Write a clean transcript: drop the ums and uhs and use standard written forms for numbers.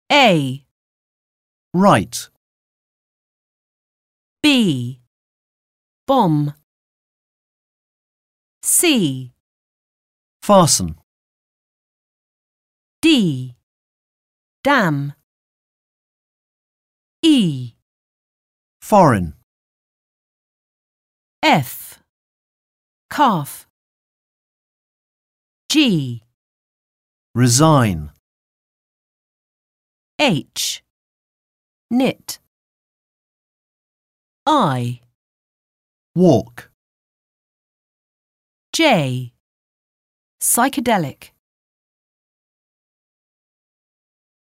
A, Right. B, bomb. C, Fasten. D, dam. E, Foreign. F, calf. G, Resign. H, knit. I, Walk. J, psychedelic.